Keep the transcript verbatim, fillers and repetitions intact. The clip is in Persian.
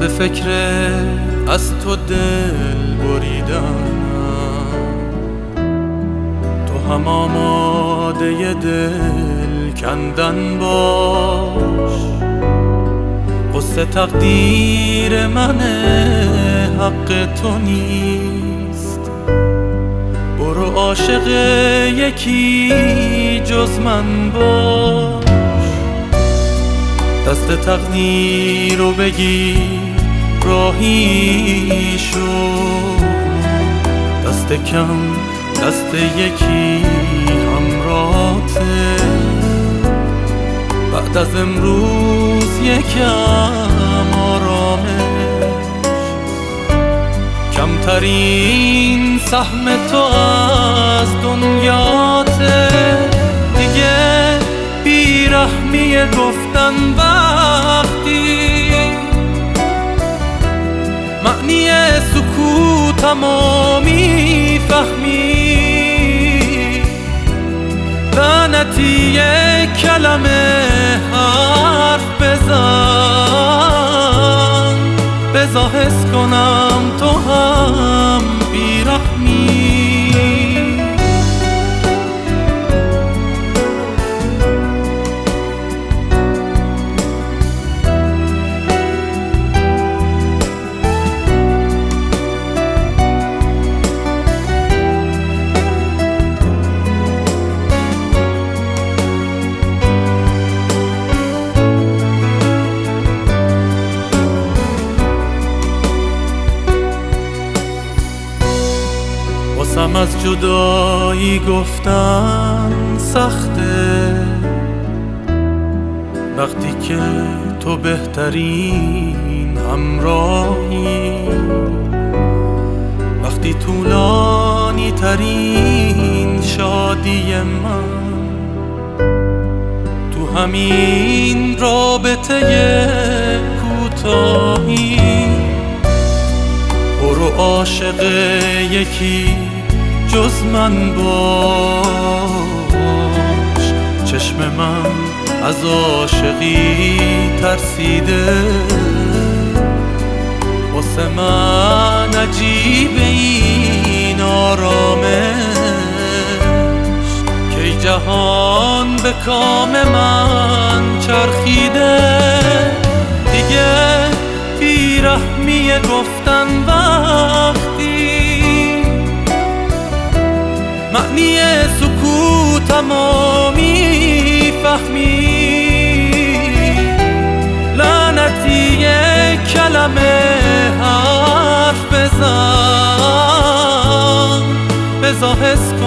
به فکر از تو دل بریدنم، تو هم آماده دل کندن باش. قصه تقدیر منه، حق تو نیست. برو عاشق یکی جز من باش. دست تقدیر رو بگیر راهی شو، دست کم دست یکی همراته. بعد از امروز یکم آرامش، کمترین سهم تو از دنیاته. دیگه بیرحمیه گفتن وقتی معنی سکوتمو میفهمی. لعنتی یک کلمه حرف بزن، بذار حس کنم تو هم بیرحمی. واسم از جدایی گفتن سخته، وقتی که تو بهترین همراهی. وقتی طولانی ترین شادی من تو همین رابطه کوتاهی. برو عاشق یکی جز من باش. چشم من از عاشقی ترسیده، واسه من عجیبه این آرامش که جهان به کام من چرخیده. دیگه بیرحمیه گفتن وقتی معنی سکوتمو میفهمی. لعنتی یک کلمه حرف بزن، بذار حس